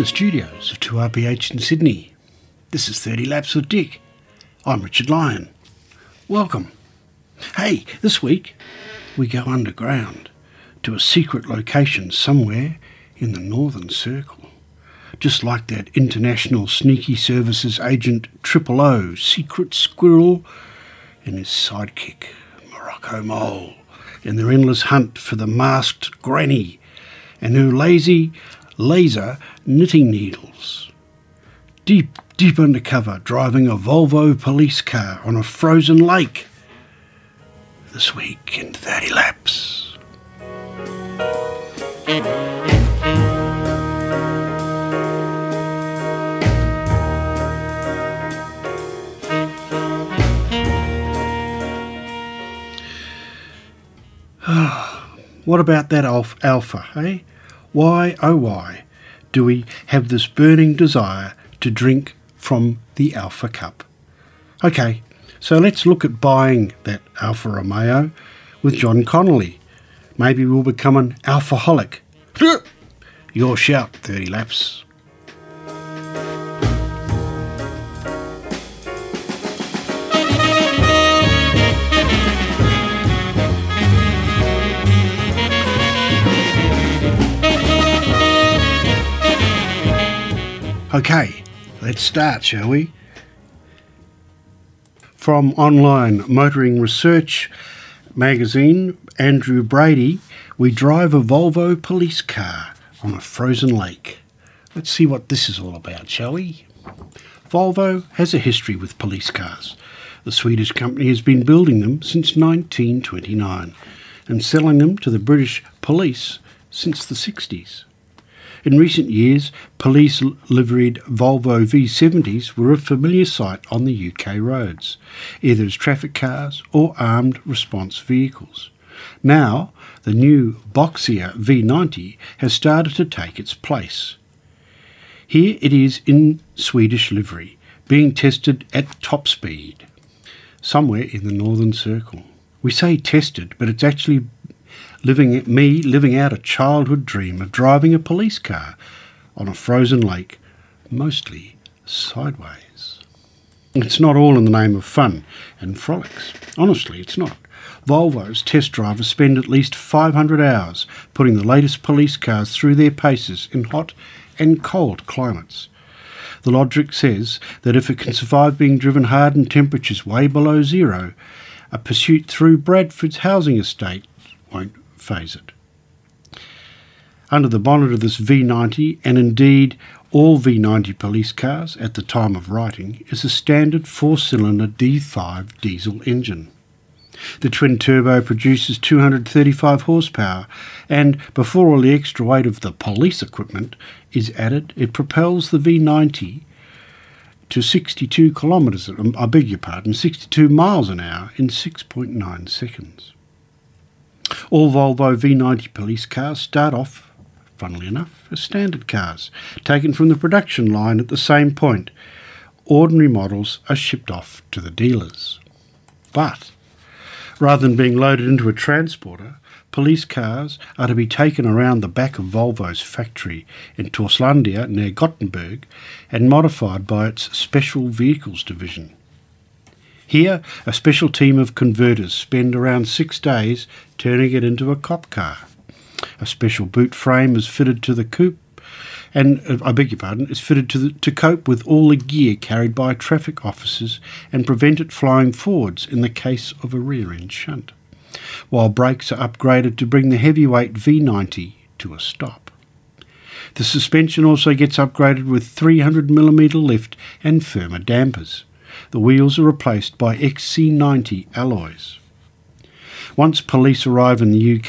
the studios of 2RPH in Sydney. This is 30 Laps with Dick. I'm Richard Lyon. Welcome. Hey, this week we go underground to a secret location somewhere in the Northern Circle. Just like that international sneaky services agent Triple O, Secret Squirrel, and his sidekick, Morocco Mole, in their endless hunt for the masked granny and her lazy laser knitting needles. Deep undercover, driving a Volvo police car on a frozen lake. This week in 30 Laps. What about that alpha, eh? Why, oh why, do we have this burning desire to drink from the Alpha Cup? Okay, so let's look at buying that Alfa Romeo with John Connolly. Maybe we'll become an alphaholic. Your shout, 30 Laps. Okay, let's start, shall we? From online motoring research magazine, Andrew Brady, we drive a Volvo police car on a frozen lake. Let's see what this is all about, shall we? Volvo has a history with police cars. The Swedish company has been building them since 1929 and selling them to the British police since the 60s. In recent years, police-liveried Volvo V70s were a familiar sight on the UK roads, either as traffic cars or armed response vehicles. Now, the new boxier V90 has started to take its place. Here it is in Swedish livery, being tested at top speed, somewhere in the Northern Circle. We say tested, but it's actually living out a childhood dream of driving a police car on a frozen lake, mostly sideways. It's not all in the name of fun and frolics. Honestly, it's not. Volvo's test drivers spend at least 500 hours putting the latest police cars through their paces in hot and cold climates. The logic says that if it can survive being driven hard in temperatures way below zero, a pursuit through Bradford's housing estate won't phase it. Under the bonnet of this V90, and indeed all V90 police cars at the time of writing, is a standard 4-cylinder D5 diesel engine. The twin-turbo produces 235 horsepower, and before all the extra weight of the police equipment is added, it propels the V90 to 62 miles an hour in 6.9 seconds. All Volvo V90 police cars start off, funnily enough, as standard cars, taken from the production line at the same point. Ordinary models are shipped off to the dealers. But, rather than being loaded into a transporter, police cars are to be taken around the back of Volvo's factory in Torslandia near Gothenburg and modified by its Special Vehicles division. Here, a special team of converters spend around 6 days turning it into a cop car. A special boot frame is fitted to the coupe, is fitted to cope with all the gear carried by traffic officers and prevent it flying forwards in the case of a rear-end shunt, while brakes are upgraded to bring the heavyweight V90 to a stop. The suspension also gets upgraded with 300mm lift and firmer dampers. The wheels are replaced by XC90 alloys. Once police cars arrive in the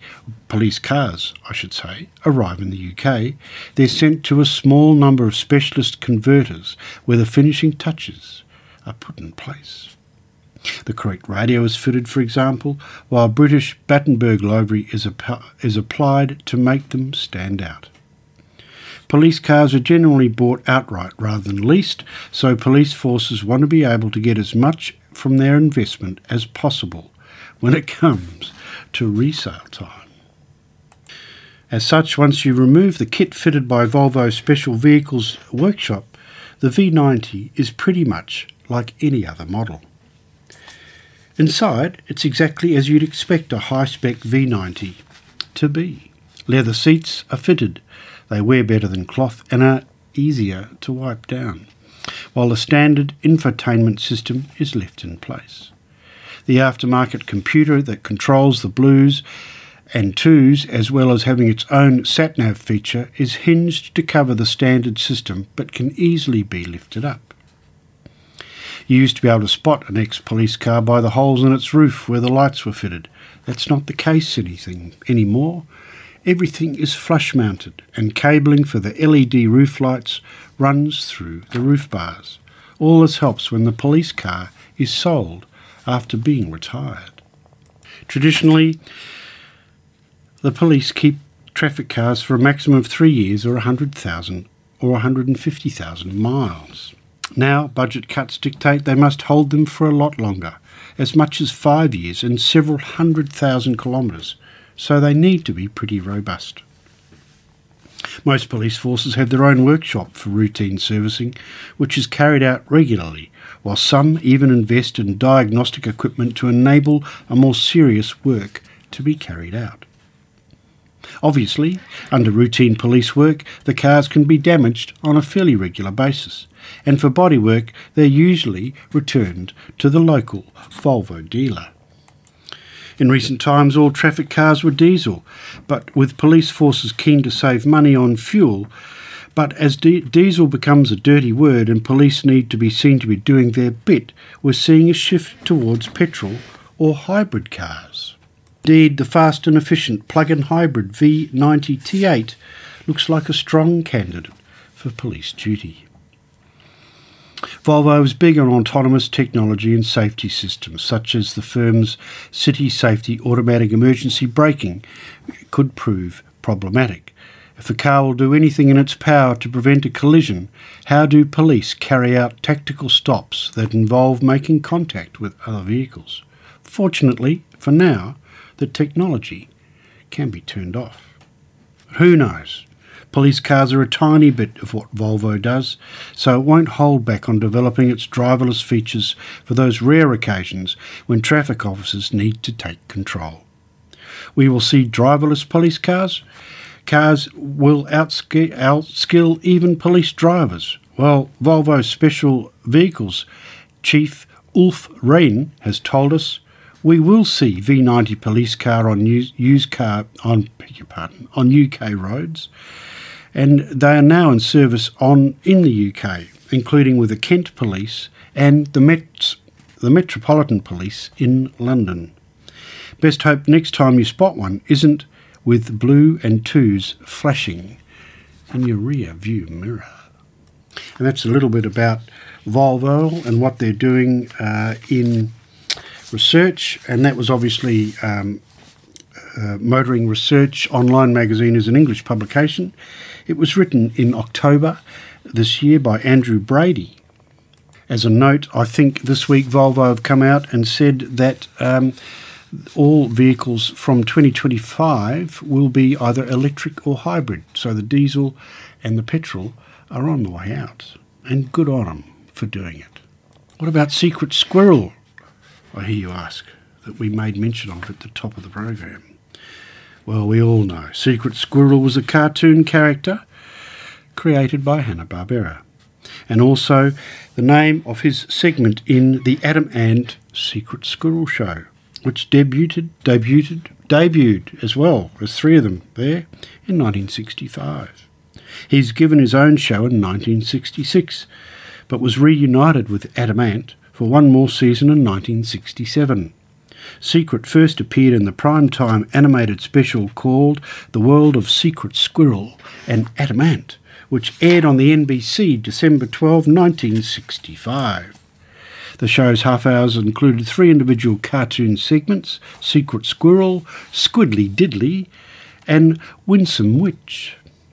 UK, they're sent to a small number of specialist converters where the finishing touches are put in place. The correct radio is fitted, for example, while British Battenberg livery is applied to make them stand out. Police cars are generally bought outright rather than leased, so police forces want to be able to get as much from their investment as possible when it comes to resale time. As such, once you remove the kit fitted by Volvo Special Vehicles Workshop, the V90 is pretty much like any other model. Inside, it's exactly as you'd expect a high-spec V90 to be. Leather seats are fitted, they wear better than cloth and are easier to wipe down, while the standard infotainment system is left in place. The aftermarket computer that controls the blues and twos, as well as having its own sat-nav feature, is hinged to cover the standard system but can easily be lifted up. You used to be able to spot an ex-police car by the holes in its roof where the lights were fitted. That's not the case anymore. Everything is flush-mounted, and cabling for the LED roof lights runs through the roof bars. All this helps when the police car is sold after being retired. Traditionally, the police keep traffic cars for a maximum of 3 years or 100,000 or 150,000 miles. Now, budget cuts dictate they must hold them for a lot longer, as much as 5 years and several 100,000 kilometres, so they need to be pretty robust. Most police forces have their own workshop for routine servicing, which is carried out regularly, while some even invest in diagnostic equipment to enable a more serious work to be carried out. Obviously, under routine police work, the cars can be damaged on a fairly regular basis, and for bodywork they're usually returned to the local Volvo dealer. In recent times, all traffic cars were diesel, but with police forces keen to save money on fuel, but as diesel becomes a dirty word and police need to be seen to be doing their bit, we're seeing a shift towards petrol or hybrid cars. Indeed, the fast and efficient plug-in hybrid V90 T8 looks like a strong candidate for police duty. Volvo is big on autonomous technology and safety systems, such as the firm's City Safety Automatic Emergency Braking could prove problematic. If the car will do anything in its power to prevent a collision, how do police carry out tactical stops that involve making contact with other vehicles? Fortunately, for now, the technology can be turned off. Who knows? Police cars are a tiny bit of what Volvo does, so it won't hold back on developing its driverless features for those rare occasions when traffic officers need to take control. We will see driverless police cars. Cars will outskill even police drivers. Well, Volvo Special Vehicles Chief Ulf Rehn has told us we will see V90 police car on UK roads, and they are now in service in the UK, including with the Kent Police and the Metropolitan Police in London. Best hope next time you spot one isn't with blue and twos flashing in your rear view mirror. And that's a little bit about Volvo and what they're doing in research, and that was obviously Motoring Research Online magazine is an English publication. It was written in October this year by Andrew Brady. As a note, I think this week Volvo have come out and said that all vehicles from 2025 will be either electric or hybrid, so the diesel and the petrol are on the way out, and good on them for doing it. What about Secret Squirrel, I hear you ask, that we made mention of at the top of the program? Well, we all know Secret Squirrel was a cartoon character created by Hanna-Barbera, and also the name of his segment in the Adam Ant Secret Squirrel Show, which debuted as well. There's 3 of them there in 1965. He's given his own show in 1966, but was reunited with Adam Ant for one more season in 1967. Secret first appeared in the primetime animated special called The World of Secret Squirrel and Adam Ant, which aired on the NBC December 12, 1965. The show's half hours included 3 individual cartoon segments: Secret Squirrel, Squiddly Diddly, and Winsome Witch.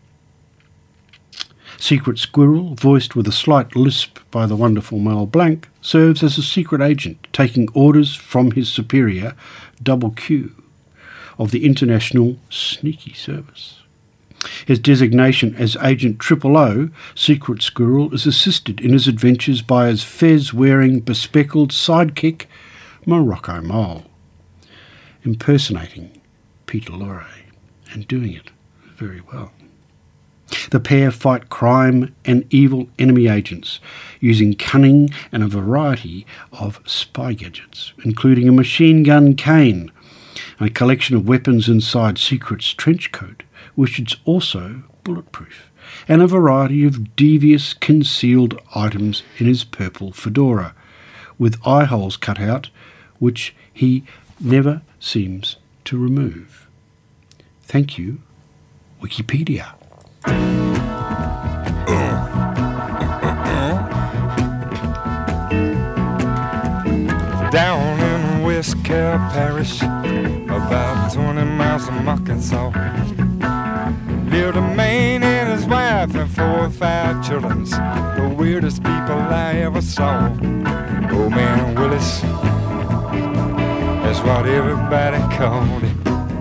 Secret Squirrel, voiced with a slight lisp by the wonderful Mel Blanc, serves as a secret agent taking orders from his superior, Double Q, of the International Sneaky Service. His designation as Agent 000, Secret Squirrel is assisted in his adventures by his fez-wearing, bespectacled sidekick, Morocco Mole, impersonating Peter Lorre and doing it very well. The pair fight crime and evil enemy agents using cunning and a variety of spy gadgets, including a machine gun cane and a collection of weapons inside Secret's trench coat, which is also bulletproof, and a variety of devious concealed items in his purple fedora, with eye holes cut out, which he never seems to remove. Thank you, Wikipedia. Down in West Carroll Parish, about 20 miles from Arkansas, lived a man and his wife and 4 or 5 children, the weirdest people I ever saw. Old Man Willis, that's what everybody called him.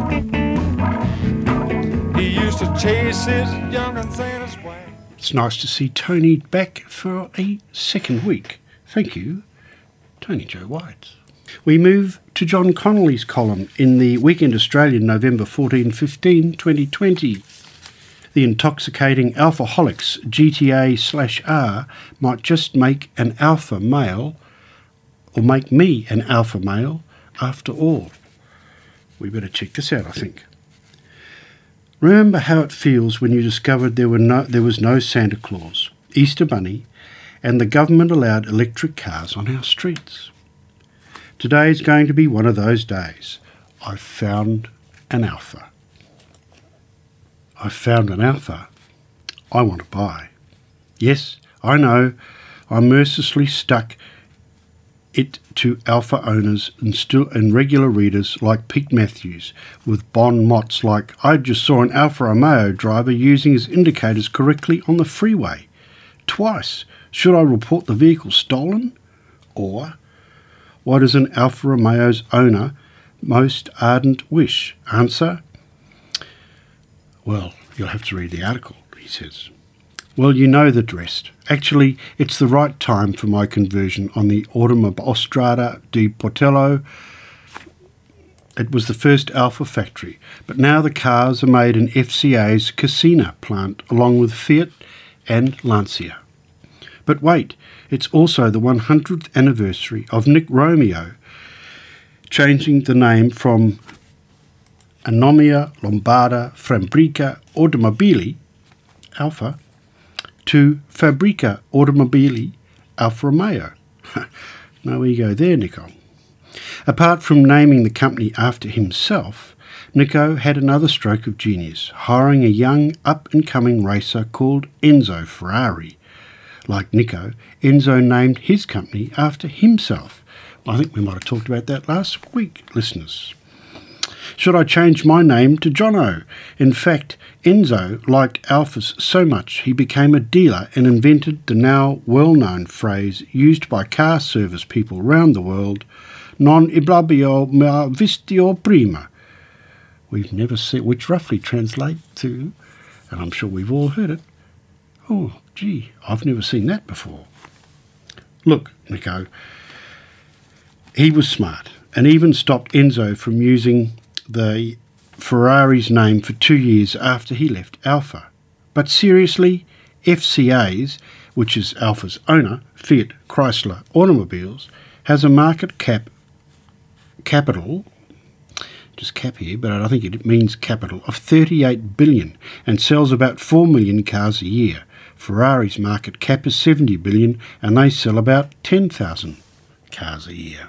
He used to chase his young'uns and his wife. It's nice to see Tony back for a second week. Thank you, Tony Joe White. We move to John Connolly's column in the Weekend Australian, November 14-15, 2020. The intoxicating alphaholics GTA/R might just make an alpha male, or make me an alpha male after all. We better check this out, I think. Remember how it feels when you discovered there was no Santa Claus, Easter Bunny, and the government allowed electric cars on our streets. Today is going to be one of those days. I've found an alpha. I've found an alpha I want to buy. Yes, I know, I mercilessly stuck it to alpha owners and regular readers like Pete Matthews, with bon mots like, I just saw an Alfa Romeo driver using his indicators correctly on the freeway. Twice. Should I report the vehicle stolen? Or, what is an Alfa Romeo's owner most ardent wish? Answer, well, you'll have to read the article, he says. Well, you know the rest. Actually, it's the right time for my conversion on the Autostrada di Portello. It was the first Alfa factory, but now the cars are made in FCA's Casina plant along with Fiat and Lancia. But wait, it's also the 100th anniversary of Nick Romeo changing the name from Anomia Lombarda Fabbrica Automobili, Alfa, to Fabbrica Automobili Alfa Romeo. No ego there, Nico. Apart from naming the company after himself, Nico had another stroke of genius, hiring a young up-and-coming racer called Enzo Ferrari. Like Nico, Enzo named his company after himself. I think we might have talked about that last week, listeners. Should I change my name to Jono? In fact, Enzo liked Alphas so much he became a dealer and invented the now well-known phrase used by car service people around the world, non iblabio ma vistio prima. We've never seen, which roughly translates to, and I'm sure we've all heard it, oh, gee, I've never seen that before. Look, Nico, he was smart and even stopped Enzo from using the Ferrari's name for 2 years after he left Alfa. But seriously, FCA's, which is Alfa's owner, Fiat Chrysler Automobiles, has a market capital, just cap here, but I think it means capital, of 38 billion and sells about 4 million cars a year. Ferrari's market cap is 70 billion and they sell about 10,000 cars a year.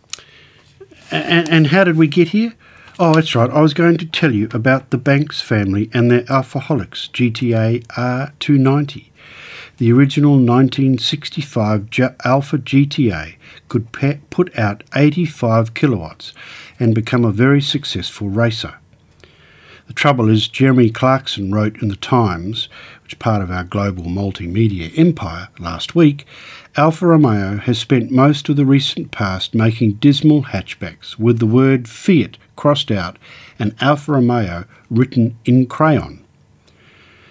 And how did we get here? Oh, that's right. I was going to tell you about the Banks family and their Alphaholics GTA R290. The original 1965 Alfa GTA could put out 85 kilowatts and become a very successful racer. The trouble is, Jeremy Clarkson wrote in The Times, which is part of our global multimedia empire, last week, Alfa Romeo has spent most of the recent past making dismal hatchbacks with the word Fiat crossed out and Alfa Romeo written in crayon.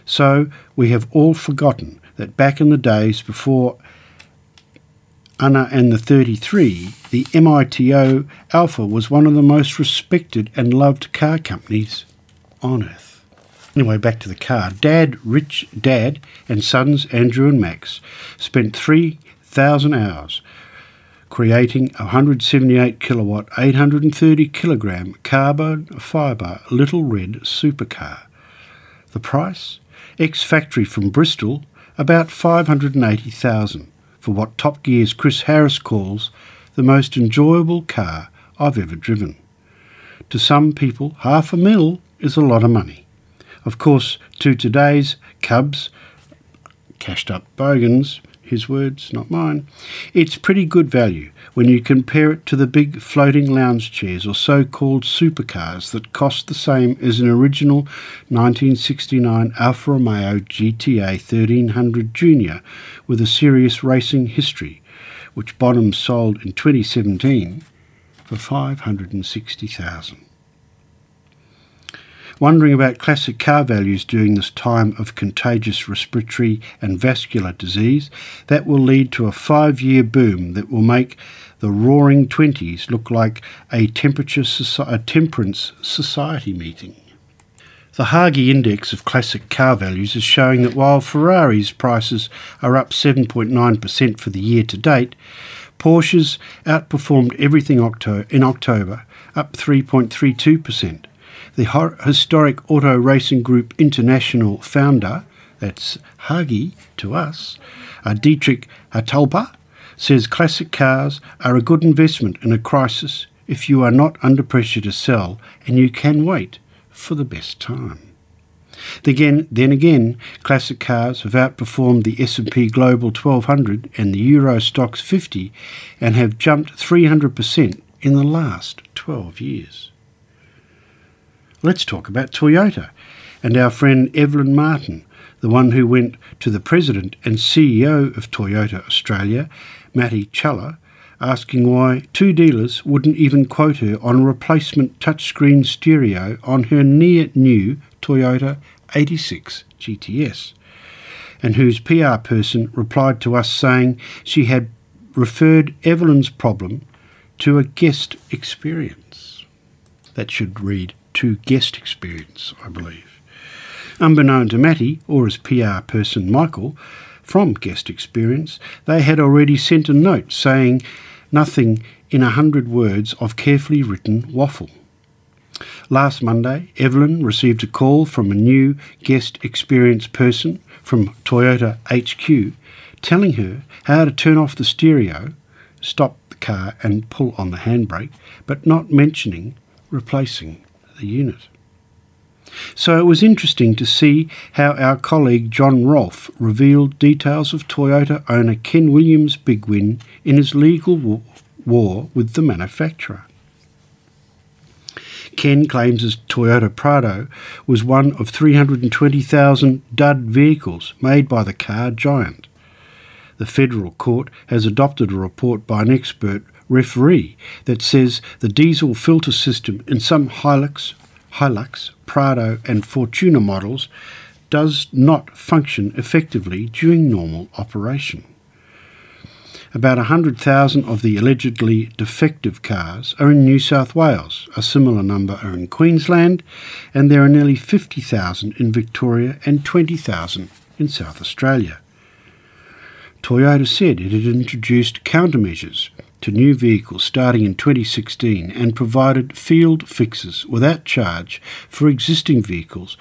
So we have all forgotten that back in the days before Anna and the 33, the MITO Alpha was one of the most respected and loved car companies on earth. Anyway, back to the car. Rich Dad and sons Andrew and Max spent 3,000 hours creating a 178 kilowatt, 830 kilogram carbon fibre little red supercar. The price? Ex-factory from Bristol, about $580,000 for what Top Gear's Chris Harris calls the most enjoyable car I've ever driven. To some people, $500,000 is a lot of money. Of course, to today's Cubs, cashed up bogans, his words, not mine, it's pretty good value when you compare it to the big floating lounge chairs or so-called supercars that cost the same as an original 1969 Alfa Romeo GTA 1300 Junior with a serious racing history, which Bonham sold in 2017 for $560,000. Wondering about classic car values during this time of contagious respiratory and vascular disease, that will lead to a 5-year boom that will make the Roaring Twenties look like a temperance society meeting. The Hagi Index of classic car values is showing that while Ferrari's prices are up 7.9% for the year to date, Porsche's outperformed everything in October, up 3.32%. The historic Auto Racing Group International founder, that's Hagi to us, Dietrich Hatalpa, says classic cars are a good investment in a crisis if you are not under pressure to sell and you can wait for the best time. Then again, classic cars have outperformed the S&P Global 1200 and the Euro Stoxx 50 and have jumped 300% in the last 12 years. Let's talk about Toyota and our friend Evelyn Martin, the one who went to the President and CEO of Toyota Australia, Matty Challa, asking why 2 dealers wouldn't even quote her on a replacement touchscreen stereo on her near-new Toyota 86 GTS, and whose PR person replied to us saying she had referred Evelyn's problem to a guest experience. That should read to guest experience, I believe. Unbeknown to Matty, or his PR person Michael, from guest experience, they had already sent a note saying nothing in 100 words of carefully written waffle. Last Monday, Evelyn received a call from a new guest experience person from Toyota HQ telling her how to turn off the stereo, stop the car and pull on the handbrake, but not mentioning replacing the unit. So it was interesting to see how our colleague John Rolfe revealed details of Toyota owner Ken Williams' big win in his legal war with the manufacturer. Ken claims his Toyota Prado was one of 320,000 dud vehicles made by the car giant. The federal court has adopted a report by an expert referee that says the diesel filter system in some Hilux, Prado and Fortuner models does not function effectively during normal operation. About 100,000 of the allegedly defective cars are in New South Wales, a similar number are in Queensland, and there are nearly 50,000 in Victoria and 20,000 in South Australia. Toyota said it had introduced countermeasures to new vehicles starting in 2016 and provided field fixes without charge for existing vehicles,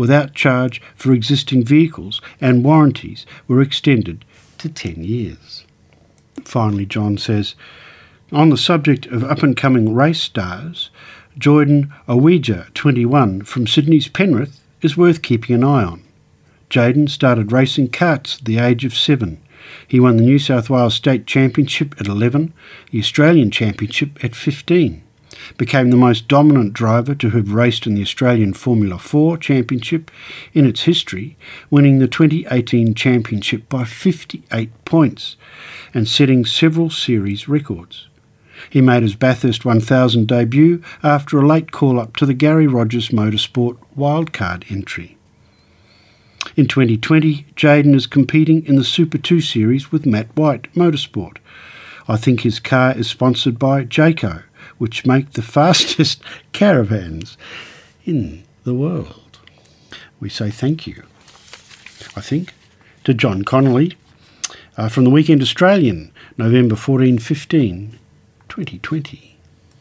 and warranties were extended to 10 years. Finally, John says, on the subject of up-and-coming race stars, Jordan Owija, 21, from Sydney's Penrith, is worth keeping an eye on. Jaden started racing karts at the age of 7. He won the New South Wales State Championship at 11, the Australian Championship at 15, became the most dominant driver to have raced in the Australian Formula 4 Championship in its history, winning the 2018 Championship by 58 points and setting several series records. He made his Bathurst 1000 debut after a late call-up to the Gary Rogers Motorsport wildcard entry. In 2020, Jayden is competing in the Super 2 Series with Matt White Motorsport. I think his car is sponsored by Jayco, which make the fastest caravans in the world. We say thank you, I think, to John Connolly from the Weekend Australian, November 14-15, 2020.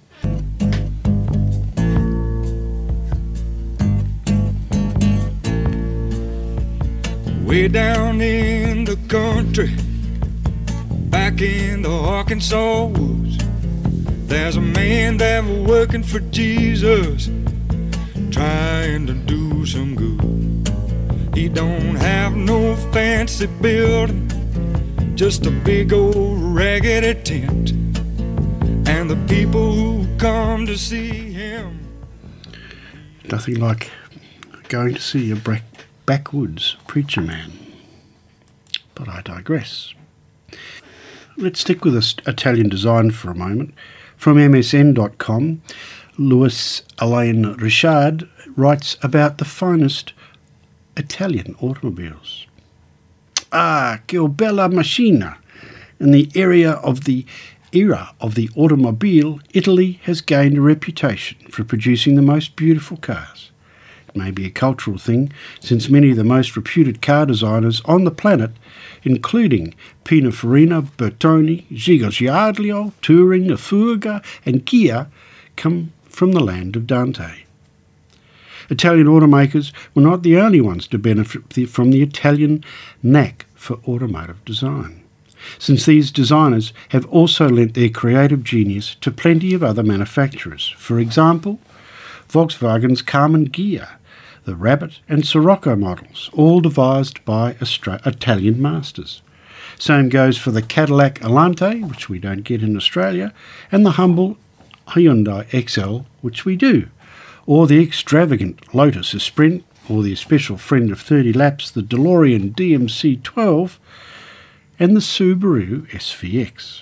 Way down in the country, back in the Arkansas woods, there's a man that was working for Jesus, trying to do some good. He don't have no fancy building, just a big old raggedy tent, and the people who come to see him. Nothing like going to see a backwoods preacher man. But I digress. Let's stick with Italian design for a moment. From MSN.com, Louis Alain Richard writes about the finest Italian automobiles. Ah, che bella macchina! In the era of the automobile, Italy has gained a reputation for producing the most beautiful cars. It may be a cultural thing, since many of the most reputed car designers on the planet, including Pininfarina, Bertoni, Giugiaro, Touring, Affuga and Ghia, come from the land of Dante. Italian automakers were not the only ones to benefit from the Italian knack for automotive design, since these designers have also lent their creative genius to plenty of other manufacturers. For example, Volkswagen's Karmann Ghia, the Rabbit and Sirocco models, all devised by Italian masters. Same goes for the Cadillac Alante, which we don't get in Australia, and the humble Hyundai XL, which we do, or the extravagant Lotus Esprit, or the special friend of 30 laps, the DeLorean DMC-12, and the Subaru SVX.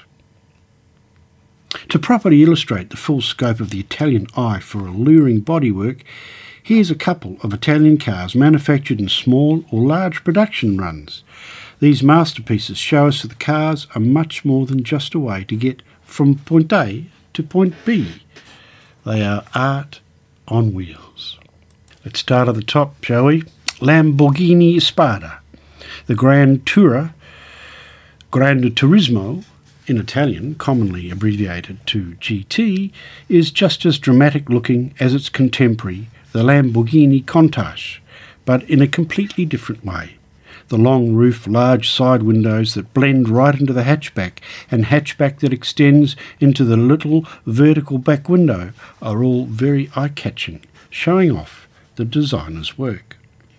To properly illustrate the full scope of the Italian eye for alluring bodywork, here's a couple of Italian cars manufactured in small or large production runs. These masterpieces show us that the cars are much more than just a way to get from point A to point B. They are art on wheels. Let's start at the top, shall we? Lamborghini Spada. The Grand Tourer, Grande Turismo, in Italian, commonly abbreviated to GT, is just as dramatic looking as its contemporary, the Lamborghini Countach, but in a completely different way. The long roof, large side windows that blend right into the hatchback, and hatchback that extends into the little vertical back window are all very eye-catching, showing off the designer's work.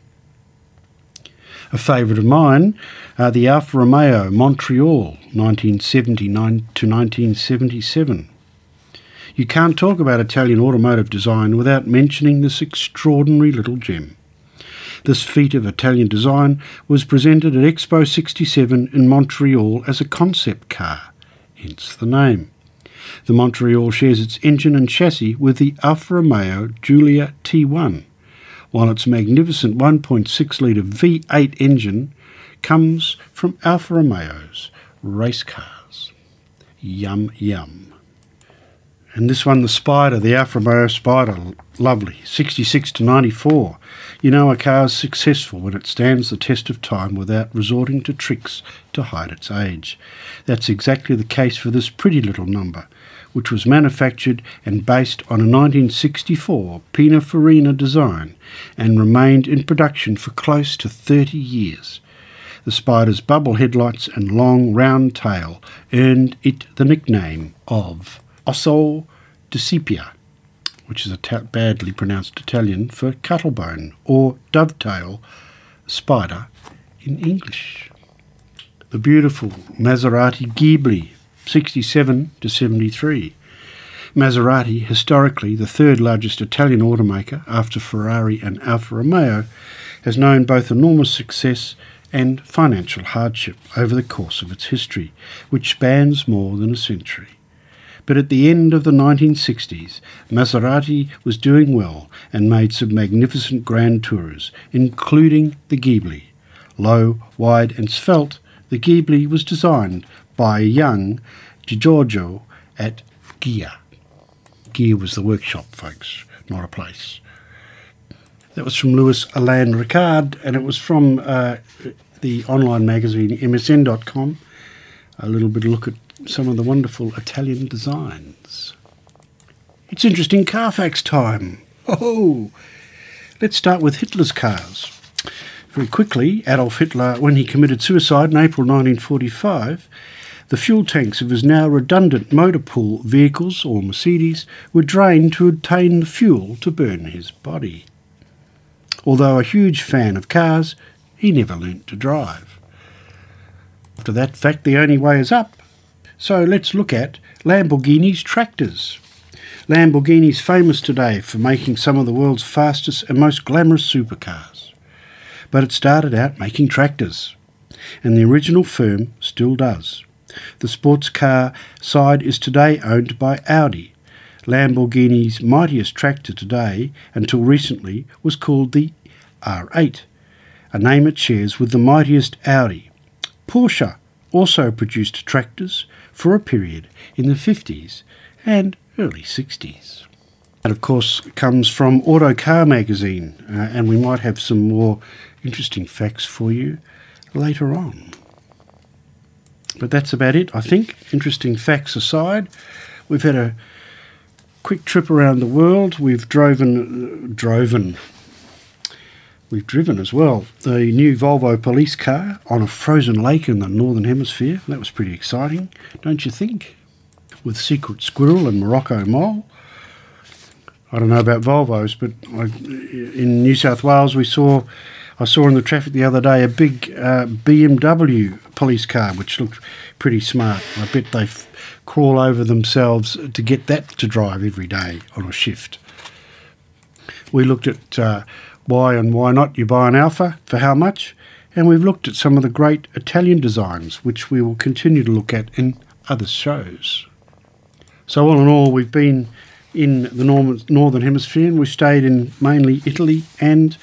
A favourite of mine are the Alfa Romeo Montreal 1979 to 1977. You can't talk about Italian automotive design without mentioning this extraordinary little gem. This feat of Italian design was presented at Expo 67 in Montreal as a concept car, hence the name. The Montreal shares its engine and chassis with the Alfa Romeo Giulia T1, while its magnificent 1.6-litre V8 engine comes from Alfa Romeo's race cars. Yum, yum. And this one, the Spider, the Alfa Romeo Spider, lovely, 66 to 94. You know a car's successful when it stands the test of time without resorting to tricks to hide its age. That's exactly the case for this pretty little number, which was manufactured and based on a 1964 Pininfarina design and remained in production for close to 30 years. The Spider's bubble headlights and long round tail earned it the nickname of Osso di Sepia, which is a badly pronounced Italian for cuttlebone or dovetail spider in English. The beautiful Maserati Ghibli, 67 to 73. Maserati, historically the third largest Italian automaker after Ferrari and Alfa Romeo, has known both enormous success and financial hardship over the course of its history, which spans more than a century. But at the end of the 1960s, Maserati was doing well and made some magnificent Grand Tourers, including the Ghibli. Low, wide and svelte, the Ghibli was designed by young Giorgio at Ghia. Ghia was the workshop, folks, not a place. That was from Louis Alain Ricard, and it was from the online magazine MSN.com. A little bit of a look at some of the wonderful Italian designs. It's interesting Carfax time. Oh, let's start with Hitler's cars. Very quickly, Adolf Hitler, when he committed suicide in April 1945, the fuel tanks of his now redundant motor pool vehicles, or Mercedes, were drained to obtain the fuel to burn his body. Although a huge fan of cars, he never learnt to drive. After that fact, the only way is up. So let's look at Lamborghini's tractors. Lamborghini's famous today for making some of the world's fastest and most glamorous supercars. But it started out making tractors, and the original firm still does. The sports car side is today owned by Audi. Lamborghini's mightiest tractor today, until recently, was called the R8, a name it shares with the mightiest Audi. Porsche also produced tractors for a period in the 50s and early 60s. That, of course, comes from Autocar magazine, and we might have some more interesting facts for you later on. But that's about it, I think. Interesting facts aside, we've had a quick trip around the world. We've driven as well the new Volvo police car on a frozen lake in the Northern Hemisphere. That was pretty exciting, don't you think? With secret squirrel and Morocco mole. I don't know about Volvos, but in New South Wales I saw in the traffic the other day a big BMW police car, which looked pretty smart. I bet they crawl over themselves to get that to drive every day on a shift. We looked at why and why not you buy an Alfa, for how much, and we've looked at some of the great Italian designs, which we will continue to look at in other shows. So all in all, we've been in the Northern Hemisphere, and we stayed in mainly Italy and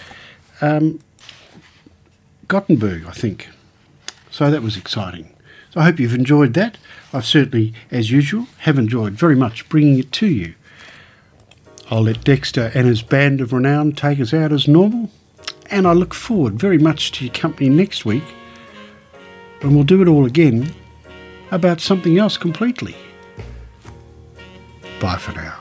Gothenburg, I think. So that was exciting. So I hope you've enjoyed that. I've certainly, as usual, have enjoyed very much bringing it to you. I'll let Dexter and his band of renown take us out as normal, and I look forward very much to your company next week when we'll do it all again about something else completely. Bye for now.